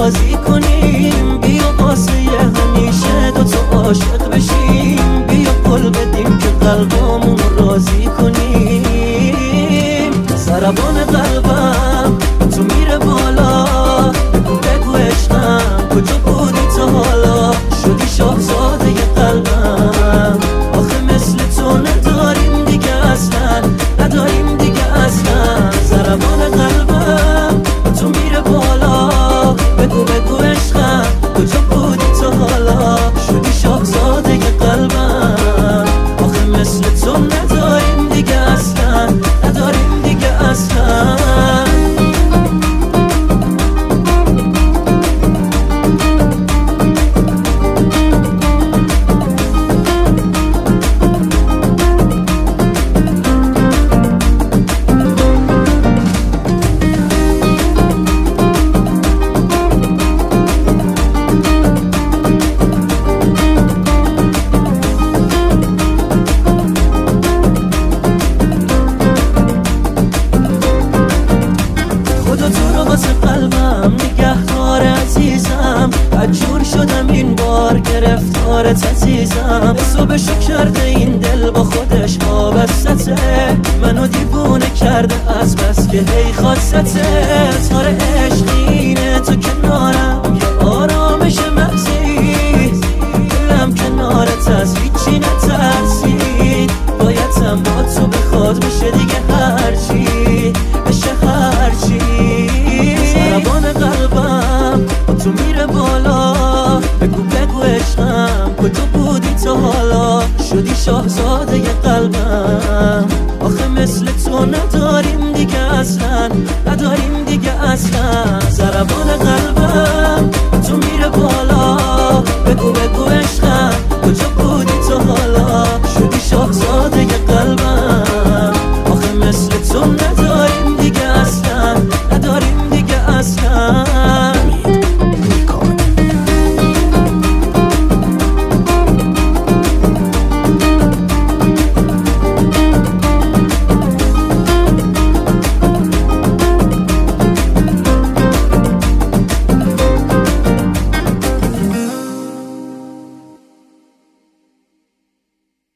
راضی کنیم، بیا واسه همیشه دوتا عاشق بشیم، بیا قول بدیم که قلبامون راضی کنیم. ضربان قلبم تو میره بالا، بگو بگو عشقم کجا بودی تا حالا، شدی شاهزاده قلبم. آخه مثل تو نداریم دیگه اصلا، نداریم دیگه اصلا. ضربان قلبم تو میره بالا، بگو بگو عشقم کجا بودی تا حالا، شدی شاهزاده قلبم. آخه مثل تو نداریم دیگه اصلا، نداریم دیگه اصلا. جور شدم این بار گرفتارت عزیزم، حسابشو کرده این دل با خودش وابستته، منو دیوونه کرده از بس که هی خواستته. تار عشقینه تو کنارم یه آرامش مغزی، دلم کنارت از هیچی نترسید، بایدم با تو بخواد بشه دیگه هرچی بشه هرچی. ضربان قلبم تو میره بالا، بگو بگو عشقم کجا بودی تا حالا، شدی شاهزاده قلبم. آخه مثل تو نداریم دیگه اصلا، نداریم دیگه اصلا. ضربان قلبم